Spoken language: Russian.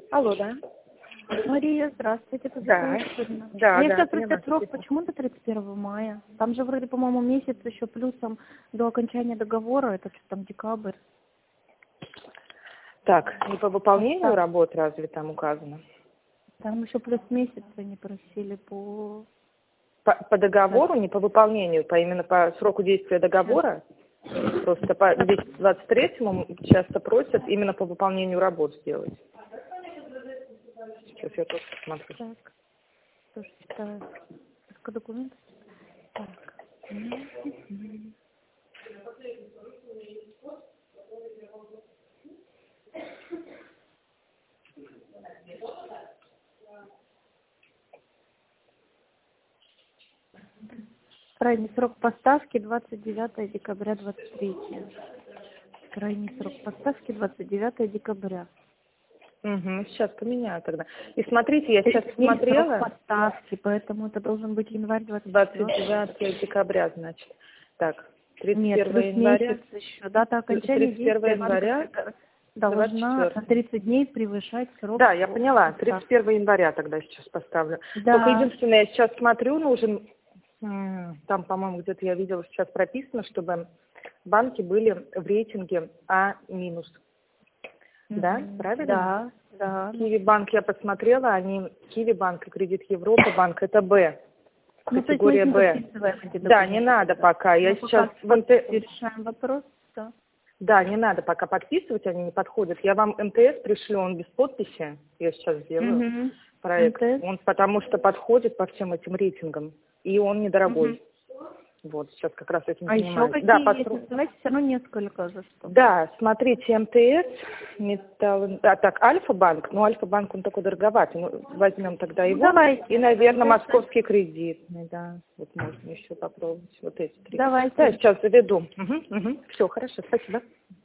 Алло, да? Мария, здравствуйте, это Да. Екатерина. Да, Мне да, сейчас поняла, просто срок, спасибо. почему до 31 мая? Там же вроде, по-моему, месяц еще плюсом до окончания договора, это что там, декабрь. Так, не по выполнению Так. работ разве там указано? Там еще плюс месяц они просили по... По договору, не по выполнению, именно по сроку действия договора. Просто по 223-му часто просят именно по выполнению работ сделать. Сейчас я тоже посмотрю. Так, тоже читаю. Сколько документов? Так. Крайний срок поставки 29 декабря 23. Крайний срок поставки 29 декабря. Угу, сейчас поменяю тогда. И смотрите, я сейчас 30 дней срок смотрела. поставки, поэтому это должен быть январь 24. 29 декабря, значит. Так, Нет, 31 плюс января. месяц еще. Дата окончания 31 действия января, банковской должна 24. на 30 дней превышать срок. Да, я поняла. поставки. 31 января тогда сейчас поставлю. Да. Только единственное, я сейчас смотрю, нужен, там, по-моему, где-то я видела, сейчас прописано, чтобы банки были в рейтинге А-. Да, правильно? Да, да. Киви банк я посмотрела, они Киви банк и Кредит Европа банк, это Б. Ну, то есть Категория мы Б. подписываем эти Да, не документы. надо пока. Я Мы сейчас пока в МТС. решаем вопрос. Да. Да, не надо пока подписывать, они не подходят. Я вам МТС пришлю, он без подписи. Я сейчас сделаю проект. МТС. Он потому что подходит по всем этим рейтингам. И он недорогой. Вот, сейчас как раз этим А еще занимаюсь. какие Да, есть? Давайте все равно несколько за что. да, смотрите, МТС, так, Альфа-банк, ну, Альфа-банк, он такой дороговатый, ну, возьмем тогда его. Давайте. И, наверное, московский кредитный, да, вот можно еще попробовать, вот эти три. Давайте. Да, сейчас заведу. Все, хорошо, спасибо.